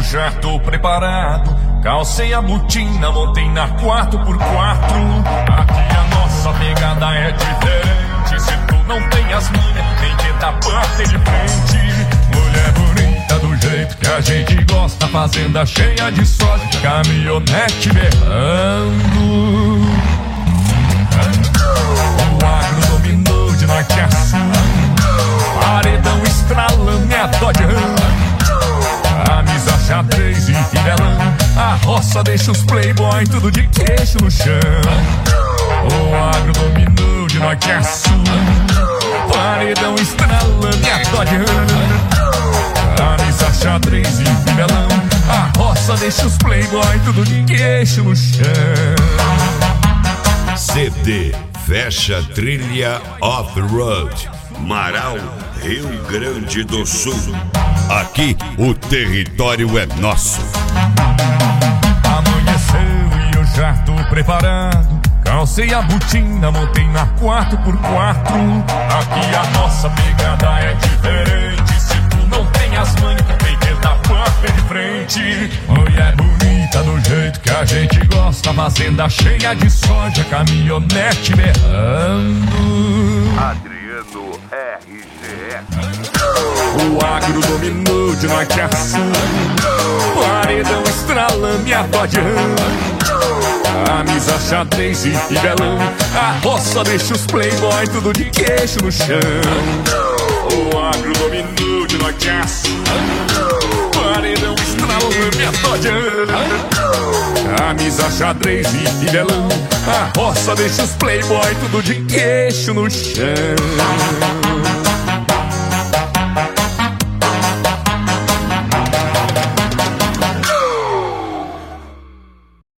eu já tô preparado. Calcei a botina, montei na 4x4. Aqui a nossa pegada é diferente. Se tu não tem as manhas, nem tenta bater de frente. Mulher bonita do jeito que a gente gosta, fazenda cheia de soja, caminhonete berrando. O agro dominou de norte a sul, paredão estralando e a Dodge Ram, a misa xadrez e fivelão. A roça deixa os playboy tudo de queixo no chão. O agro dominou de norte a sul, paredão estralando e a Dodge Ram, a misa xadrez e fivelão. A roça deixa os playboy tudo de queixo no chão. CD Fecha Trilha Off-Road, Marau, Rio Grande do Sul. Aqui o território é nosso. Amanheceu e eu já tô preparado. Calcei a botina, montei na 4x4. Aqui a nossa pegada é diferente. Se tu não tem as manhas, tem que dar papo de frente. Mulher bonita do jeito que a gente gosta, fazenda cheia de soja, caminhonete berrando. Adriano RGS. O agro dominou de norte a sul, paredão estralando e a Dodge Ram, a misa xadrez e fivelão. A roça deixa os playboy tudo de queixo no chão. O agro dominou de norte a sul, paredão estralando e a Dodge Ram, a misa xadrez e fivelão. A roça deixa os playboy tudo de queixo no chão.